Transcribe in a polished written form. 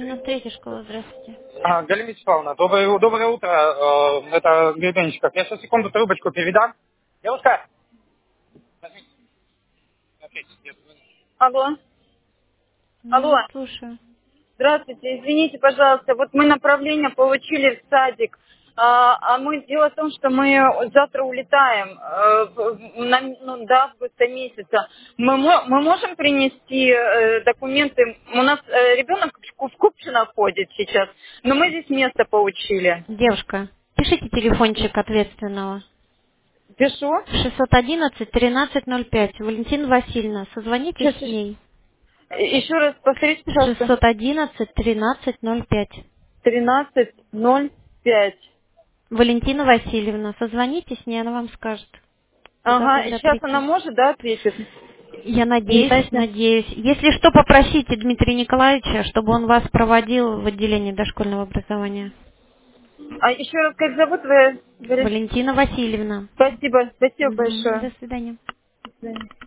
93-я школа, здравствуйте. Галина Вячеславовна, доброе утро. Это Гребенщиков. Я сейчас секунду трубочку передам. Девушка! Алло. Я Алло. вас слушаю. Здравствуйте. Извините, пожалуйста. Вот мы направление получили в садик. Дело в том, что мы завтра улетаем до августа месяца. Мы можем принести документы? У нас ребенок в Купчино ходит сейчас, но мы здесь место получили. Девушка, пишите телефончик ответственного. Пишу. 611-1305. Валентина Васильевна, созвонитесь Сейчас, с ней. еще раз повторите, пожалуйста. 611-1305. 13:05. Валентина Васильевна, созвонитесь с ней, она вам скажет, куда Ага, и когда сейчас она прийти. может, да, ответить? Я надеюсь, Ясно. надеюсь. Если что, попросите Дмитрия Николаевича, чтобы он вас проводил в отделение дошкольного образования. А еще раз, как зовут вы? Валентина Васильевна. Спасибо, спасибо Мгм. большое. До свидания. До свидания.